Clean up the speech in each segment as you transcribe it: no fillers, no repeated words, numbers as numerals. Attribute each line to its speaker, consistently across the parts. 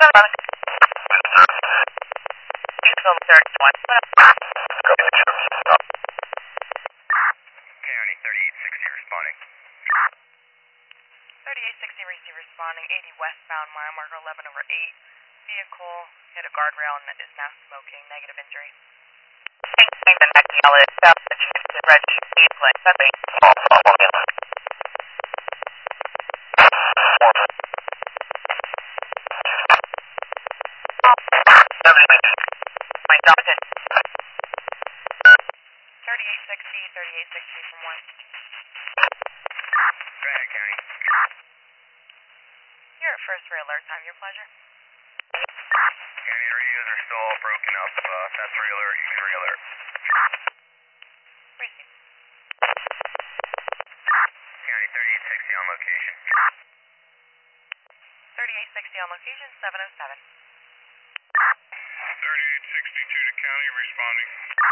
Speaker 1: County 3860 responding.
Speaker 2: 3860 receive responding, 80 westbound, mile marker 11 over 8. Vehicle hit a guardrail and is now smoking, negative injury. Thirty-eight sixty from west.
Speaker 1: Go ahead, County.
Speaker 2: You're at first re-alert time, your pleasure.
Speaker 1: County, the radios are still all broken up. That's re-alert. You can re-alert.
Speaker 2: Receive.
Speaker 1: County 3860 on location.
Speaker 2: 3860 on location, 707.
Speaker 1: 3862 to County responding.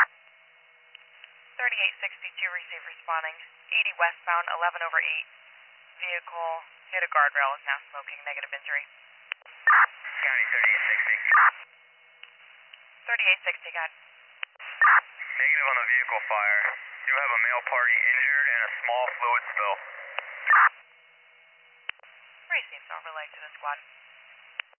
Speaker 2: 3862 receive responding, 80 westbound, 11 over 8. Vehicle hit a guardrail, is now smoking, negative injury.
Speaker 1: County 3860.
Speaker 2: 3860, got.
Speaker 1: Negative on the vehicle fire. Do have a male party injured and a small fluid spill.
Speaker 2: Receive, so I'll relay to the squad.